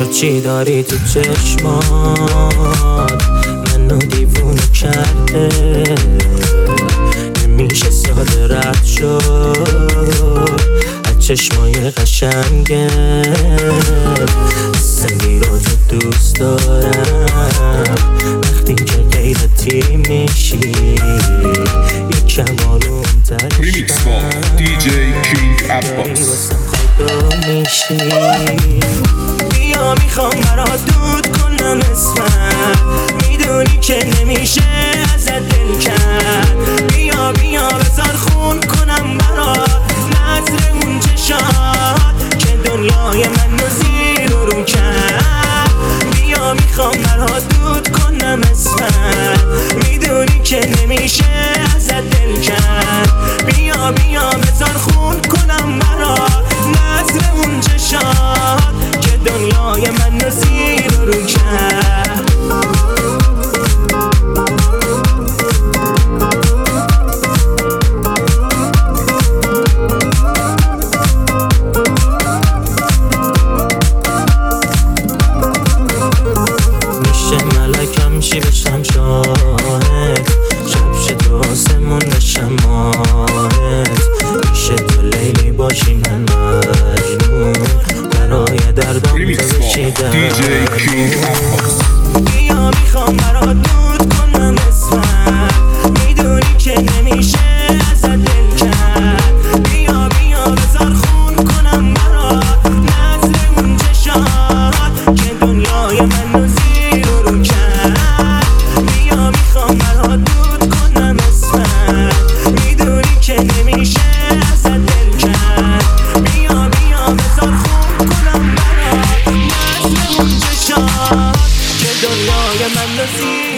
چی داری تو چشمات منو دیوونه کرده، نمیشه ساده رد شد از چشمای قشنگت. سنگی رو تو دوست دارم وقتی که غیرتی میشی، یکم آروم‌تر Remix با DJ King Abbas. بیا میخوام برات دود کنم اسمت، میدونی که نمیشه ازت دل کرد. بیا بیا بذار خون کنم برات نظر اون چشات که دنیای منو زیر و رو کرد. بیا میخوام برات دود کنم اسمت، میدونی که نمیشه ازت دل کرد. بیا بیا بذار خون کنم برات نظر اون چشات که دنیای منو زیر و رو کرد. میشه ملکم چی بشم شاهد، شب شد و آسمون بشم ماهت. میشه تو لیلی باشی من مجنون، برای دردم تو بشی درمون. بیا میخوام برات دود کنم اسمت، میدونی که نمیشه ازت دل کرد. بیا بیا بذار خون کنم برات نظر اون چشات که دنیای منو زیر و رو کرد. بیا میخوام برات دود کنم اسمت، میدونی که نمیشه ازت دل کرد. بیا بیا بذار خون کنم برات نظر اون چشات که دنیای منو زیر